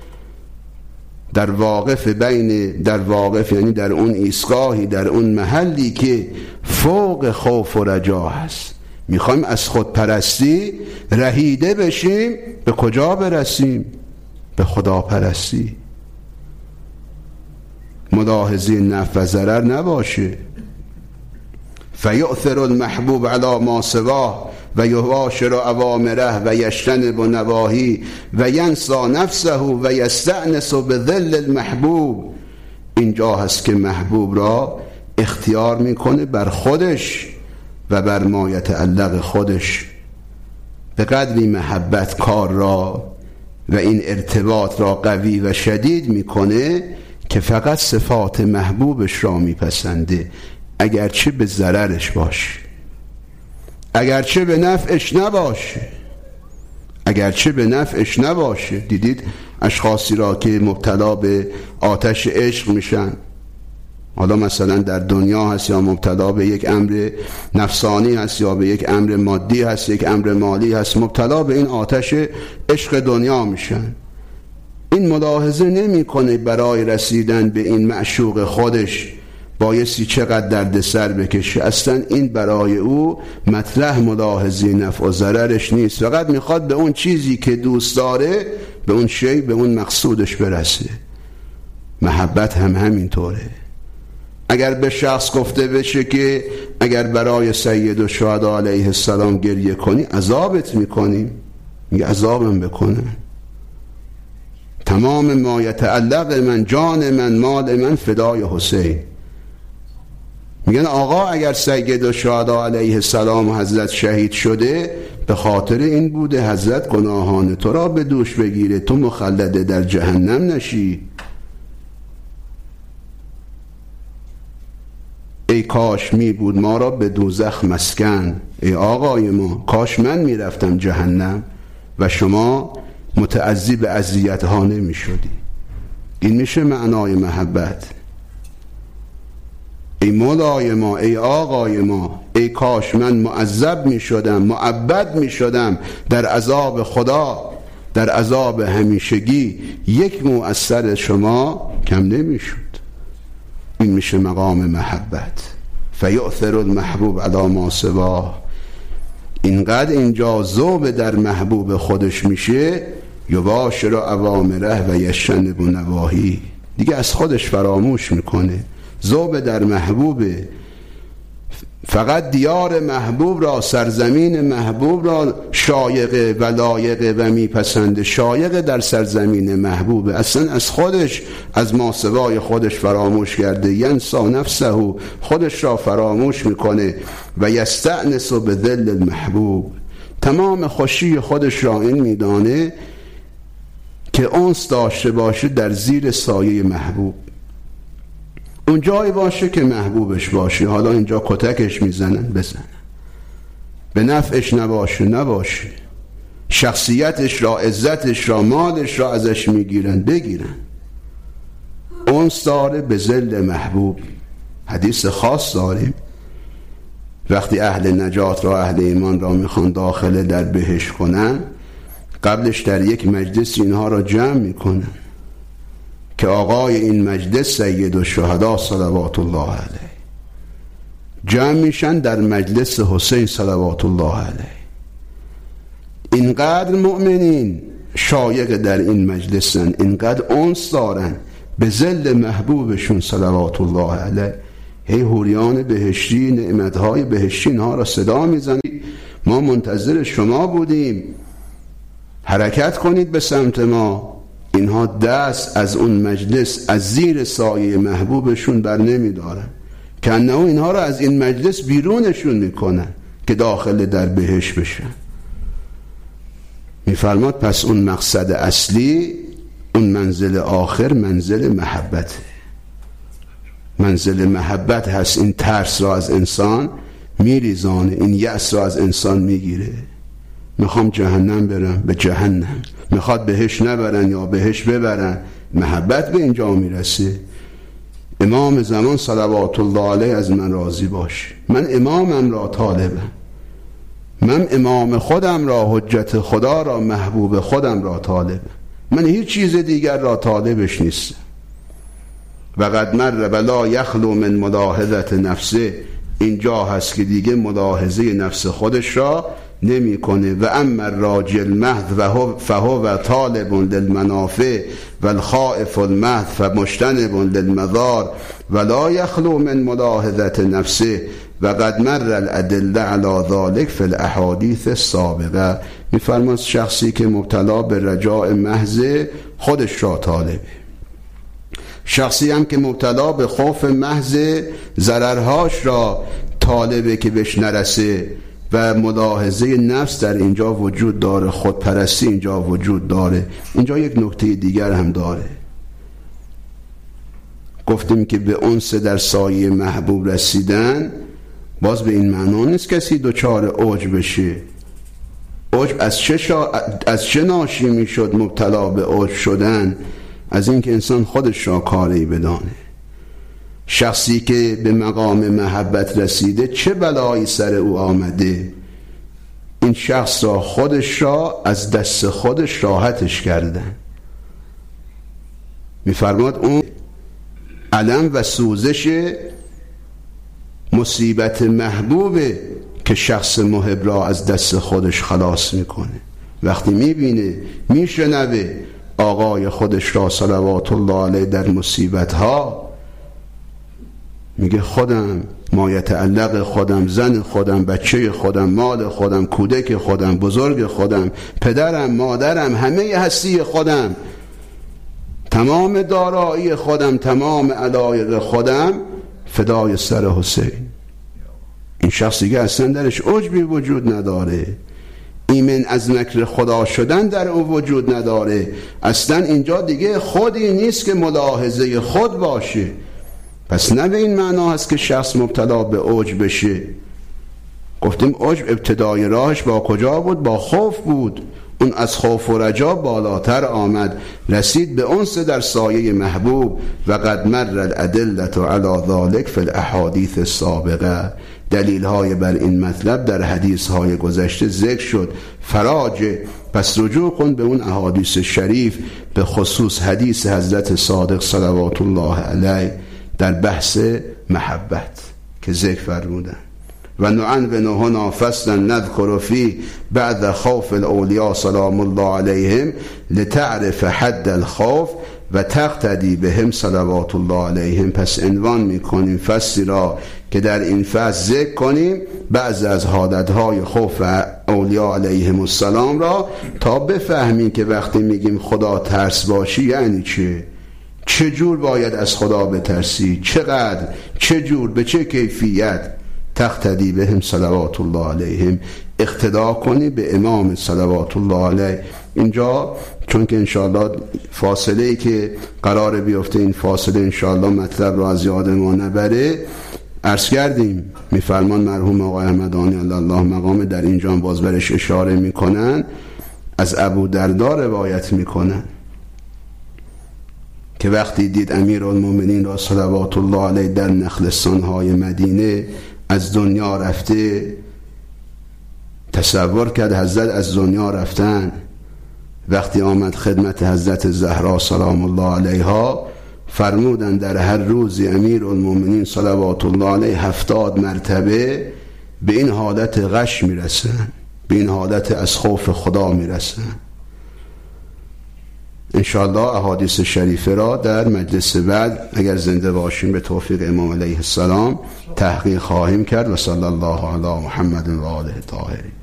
در واقف بین، در واقف یعنی در اون ایستگاهی، در اون محلی که فوق خوف و رجا هست. میخوایم از خودپرستی رهیده بشیم، به کجا برسیم؟ به خداپرستی. ملاحظه نفع و ضرر نباشه. فیؤثر المحبوب علی ما سواه و یباشر اوامره و یجتنب نواهی و ینسا نفسه و یستأنس بذل المحبوب. اینجا هست که محبوب را اختیار میکنه بر خودش و بر ما یتعلق خودش. به قدری محبت کار را و این ارتباط را قوی و شدید میکنه که فقط صفات محبوبش را میپسنده، اگرچه به ضررش باشه، اگرچه به نفعش نباشه، اگرچه به نفعش نباشه. دیدید اشخاصی را که مبتلا به آتش عشق میشن، حالا مثلا در دنیا هست یا مبتلا به یک امر نفسانی هست یا به یک امر مادی هست، یک امر مالی هست، مبتلا به این آتش عشق دنیا میشن. این ملاحظه نمی کنه برای رسیدن به این معشوق خودش بایستی چقدر درد سر بکشه. اصلا این برای او مطرح ملاحظه نفع و ضررش نیست، فقط میخواد به اون چیزی که دوست داره، به اون شی، به اون مقصودش برسه. محبت هم همینطوره. اگر به شخص گفته بشه که اگر برای سید الشهدا علیه السلام گریه کنی عذابت میکنیم، میگه عذابم بکنه. تمام ما یتعلق من، جان من، مال من فدای حسین. میگن آقا اگر سید الشهدا علیه السلام حضرت شهید شده به خاطر این بوده حضرت گناهان تو را به دوش بگیره، تو مخلد در جهنم نشی. ای کاش می بود ما را به دوزخ مسکن، ای آقای ما کاش من می رفتم جهنم و شما متعذی به اذیت ها نمی شدی. این میشه معنای محبت. ای مولای ما، ای آقای ما، ای کاش من معذب می شدم، معبد می شدم در عذاب خدا، در عذاب همیشگی، یک مو از سر شما کم نمی شد. این میشه مقام محبت. فیؤثر المحبوب علی ما سواه. اینقدر اینجا ذوب در محبوب خودش میشه، یباشر اوامره و یجتنب نواهی، دیگه از خودش فراموش میکنه. ذوب در محبوب، فقط دیار محبوب را، سرزمین محبوب را شایقه و لایقه و میپسنده. شایقه در سرزمین محبوب، اصلا از خودش، از ماسوای خودش فراموش کرده. ینسا نفسه، خودش را فراموش میکنه. و یستأنس بذل المحبوب، تمام خوشی خودش را این میدانه که انس داشته باشه در زیر سایه محبوب. اون جایی باشه که محبوبش باشه. حالا اینجا کتکش میزنن، بزنن. به نفعش نباشه، نباشه. شخصیتش را، عزتش را، مالش را ازش میگیرن، بگیرن. انس داره به ذل محبوب. حدیث خاص داریم وقتی اهل نجات را، اهل ایمان را میخوان داخل در بهشت کنن، قبلش در یک مجلس اینها را جمع میکنن که آقای این مجلس سید الشهدا صلوات الله علیه. جمع میشن در مجلس حسین صلوات الله علیه. اینقدر مؤمنین شایق در این مجلسن، اینقدر انس دارن به ذل محبوبشون صلوات الله علیه. هی حوریان بهشتی، نعمتهای بهشتی ها را صدا میزنی، ما منتظر شما بودیم، حرکت کنید به سمت ما. اینها دست از اون مجلس، از زیر سایه محبوبشون بر نمی دارن، که انه اینها را از این مجلس بیرونشون میکنن که داخل در بهشت بشن. میفرماد پس اون مقصد اصلی، اون منزل آخر، منزل محبت. منزل محبت هست. این ترس را از انسان میریزانه، این یأس را از انسان میگیره. میخوام جهنم برم، به جهنم. میخواد بهش نبرن یا بهش ببرن، محبت به اینجا میرسه. امام زمان صلوات الله علیه از من راضی باش، من امامم را طالبم، من امام خودم را، حجت خدا را، محبوب خودم را طالبم، من هیچ چیز دیگر را طالبش نیستم. و قد مر ولا یخلو من ملاحظه نفسه، اینجا هست که دیگه ملاحظه نفس خودش را نمی کنه. و اما الراجی المحض فهو طالب للمنافع و الخائف المحض فمجتنب للمضار ولا یخلو من ملاحظه نفسه و قد مر الادله علی ذلك فی الاحادیث السابقه. میفرماد شخصی که مبتلا به رجاء محض خودش را طالبه، شخصی هم که مبتلا به خوف محض ضررهاش را طالبه که بهش نرسه، و ملاحظه نفس در اینجا وجود داره، خودپرستی اینجا وجود داره. اینجا یک نکته دیگر هم داره. گفتیم که به انس در سایه محبوب رسیدن باز به این معنا نیست کسی دوچار عجب بشه. عجب از چه, شا... از چه ناشی می شد مبتلا به عجب شدن؟ از اینکه انسان خودش را کاری بدانه. شخصی که به مقام محبت رسیده چه بلایی سر او آمده، این شخص را خودش را از دست خودش راحتش کردن. می‌فرماد اون الم و سوزش مصیبت محبوبه که شخص محب را از دست خودش خلاص میکنه. وقتی میبینه میشنوه آقای خودش را صلوات الله علیه در مصیبت ها، میگه خودم، ما یتعلق خودم، زن خودم، بچه خودم، مال خودم، کودک خودم، بزرگ خودم، پدرم، مادرم، همه هستی خودم، تمام دارایی خودم، تمام علایق خودم فدای سر حسین. این شخص دیگه اصلا درش عجبی وجود نداره، ایمن از مکر خدا شدن در اون وجود نداره. اصلا اینجا دیگه خودی نیست که ملاحظه خود باشه. پس نه به این معنا هست که شخص مبتلا به عجب بشه. گفتیم عجب ابتدای راهش با کجا بود؟ با خوف بود. اون از خوف و رجا بالاتر آمد، رسید به انس در سایه محبوب. و قد مر الادلة علی ذلک فی الاحادیث السابقه. دلیل های بر این مطلب در حدیث های گذشته ذکر شد. فراجه، پس رجوع کن به اون احادیث شریف، به خصوص حدیث حضرت صادق صلوات الله علیه در بحث محبت که ذکر فرمودن. و نعنون هنا فصلا نذکر فی بعد خوف الاولیاء سلام الله علیهم لتعرف حد الخوف و تقتدی بهم صلوات الله علیهم. پس عنوان میکنیم فصلی را که در این فصل ذکر کنیم بعض از حالتهای خوف اولیاء علیهم السلام را، تا بفهمیم که وقتی میگیم خدا ترس باشی یعنی چه، چه جور باید از خدا بترسی، چقدر، چه جور، به چه کیفیت. تقتدی بهم صلوات الله علیهم، اقتدا کنی به امام صلوات الله علیه. اینجا چون که انشاءالله فاصله ای که قرار بیفته، این فاصله انشاءالله مطلب رو از یاد ما نبره، عرض کردیم میفرمان مرحوم آقای احمدانی الله مقام در اینجا باز برش اشاره میکنن، از ابو دردا روایت میکنن که وقتی دید امیرالمومنین را صلوات الله علیه در نخلستان‌های مدینه از دنیا رفته، تصور کرد حضرت از دنیا رفتن. وقتی آمد خدمت حضرت زهرا سلام الله علیها، فرمودن در هر روزی امیرالمومنین صلوات الله علیه هفتاد مرتبه به این حالت غش میرسن، به این حالت از خوف خدا میرسن. انشاءالله احادیث شریفه را در مجلس بعد اگر زنده باشیم به توفیق امام علیه السلام تحقیق خواهیم کرد. و صلی الله علی محمد و آله الطاهرین.